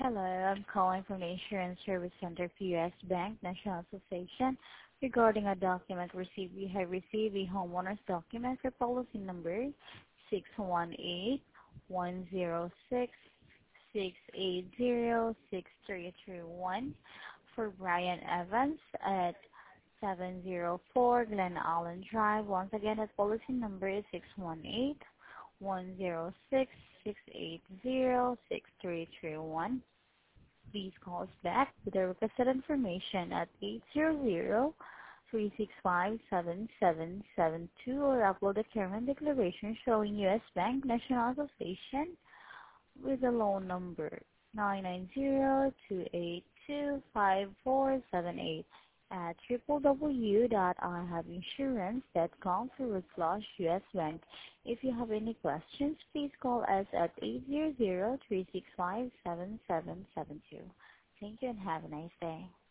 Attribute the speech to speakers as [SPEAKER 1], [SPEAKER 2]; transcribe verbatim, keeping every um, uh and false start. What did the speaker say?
[SPEAKER 1] Hello, I'm calling from the Insurance Service Center for U S. Bank National Association regarding a document received. We have received a homeowner's document for policy number six one eight one zero six six eight zero six three three one for Brian Evans at seven zero four Glen Allen Drive. Once again, that policy number is six one eight one zero six six eight zero six three three one. Please call us back with the requested information at eight hundred, three six five, seven seven seven two or upload a current declaration showing U S. Bank National Association with the loan number nine nine zero two eight two five four seven eight at w w w dot i have insurance dot com forward slash U S Bank. If you have any questions, please call us at eight hundred, three six five, seven seven seven two. Thank you and have a nice day.